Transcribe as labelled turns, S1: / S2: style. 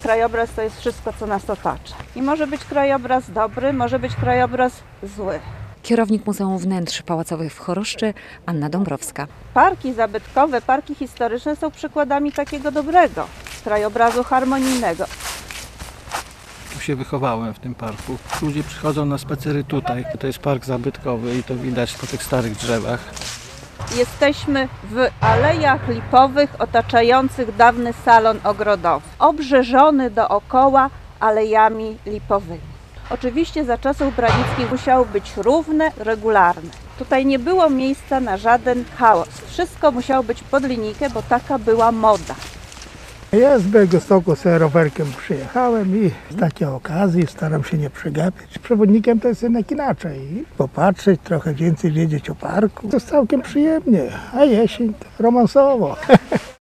S1: krajobraz to jest wszystko, co nas otacza. I może być krajobraz dobry, może być krajobraz zły.
S2: Kierownik Muzeum Wnętrz Pałacowych w Choroszczy, Anna Dąbrowska.
S1: Parki zabytkowe, parki historyczne są przykładami takiego dobrego krajobrazu harmonijnego.
S3: Tu się wychowałem w tym parku. Ludzie przychodzą na spacery tutaj. To jest park zabytkowy i to widać po tych starych drzewach.
S1: Jesteśmy w alejach lipowych otaczających dawny salon ogrodowy, obrzeżony dookoła alejami lipowymi. Oczywiście za czasów branickich musiało być równe, regularne. Tutaj nie było miejsca na żaden chaos. Wszystko musiało być pod linijkę, bo taka była moda.
S4: Ja z Białegostoku sobie rowerkiem przyjechałem i z takiej okazji staram się nie przegapić. Przewodnikiem to jest jednak inaczej. Popatrzeć, trochę więcej wiedzieć o parku. To jest całkiem przyjemnie, a jesień to romansowo.